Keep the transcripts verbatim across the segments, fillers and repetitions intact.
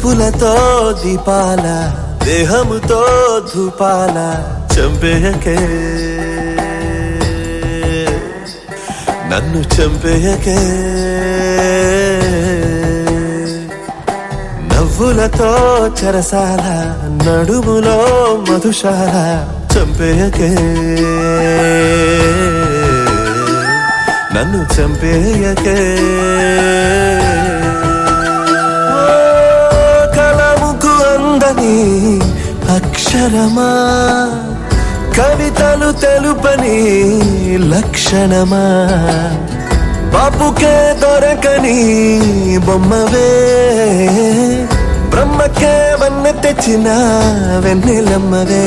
చూపులతో దీపాల దేహముతో ధూపాల చంపేయకే నన్ను చంపేయకే నవ్వులతో చెరసాల నడుములో మధుశాల చంపేయకే నన్ను చంపేయకే కలముకు అందని అక్షరమా కవితలు తెలుపని లక్షణమా బాపుకే దొరకని బొమ్మవే బ్రహ్మకే వన్న తెచ్చిన వెన్నెలమ్మవే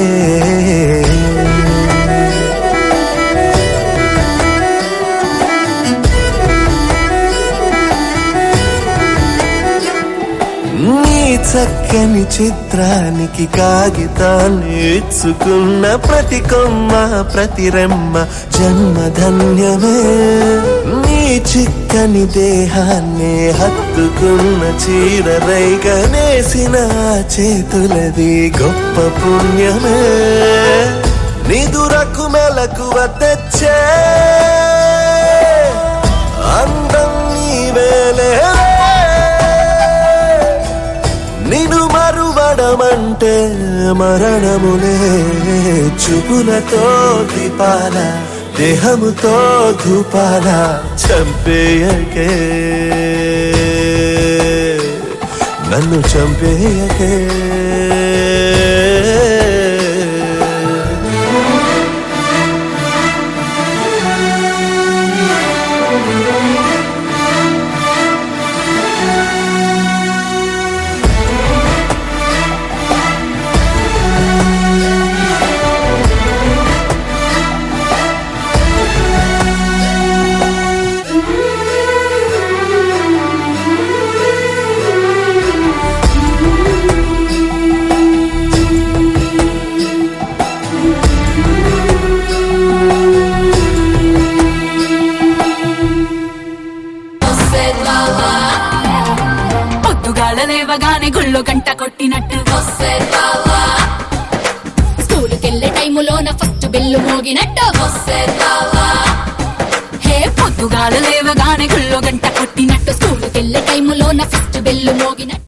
నీ చక్కని చిత్రానికి కాగితాన్ని ఇచ్చుకున్న ప్రతి కొమ్మ ప్రతి రెమ్మ జన్మధన్యమే నీ చిక్కని దేహాన్ని హత్తుకున్న చీర రైగనేసిన చేతులది గొప్ప పుణ్యమే నిదురకు మెలకువ తెచ్చే అందం నీవేలే నిను మరువడమంటే మరణములే చూపులతో దీపాల దేహముతో ధూపాల చంపేయకే నన్ను చంపేయకే లేవగానే గుళ్ళో గంట కొట్టినట్టు స్కూలుకెళ్ళే టైములోన ఫస్ట్ బెల్లు మోగినట్టు హే పొద్దుగాల లేవగానే గుళ్ళో గంట కొట్టినట్టు స్కూలుకెళ్ళే టైములోన ఫస్ట్ బెల్లు మోగినట్టు